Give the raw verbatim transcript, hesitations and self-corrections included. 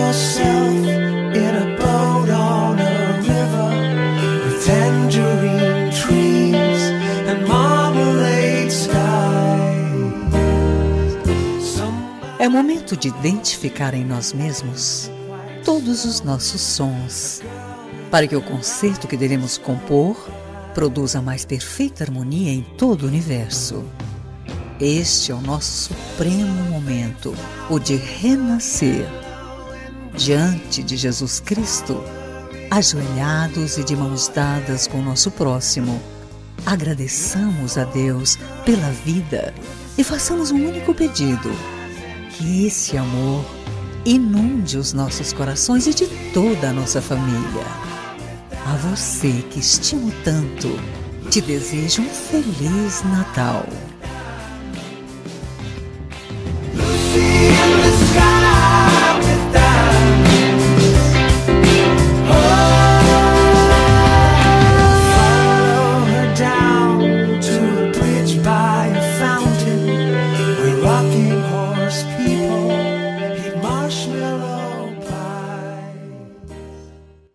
yourself in a boat on a river with tangerine trees and marmalade skies. É momento de identificar em nós mesmos todos os nossos sons, para que o concerto que devemos compor produza a mais perfeita harmonia em todo o universo. Este é o nosso supremo momento, o de renascer. Diante de Jesus Cristo, ajoelhados e de mãos dadas com o nosso próximo, agradeçamos a Deus pela vida e façamos um único pedido: que esse amor inunde os nossos corações e de toda a nossa família. A você que estimo tanto, te desejo um Feliz Natal. Lucy in the sky.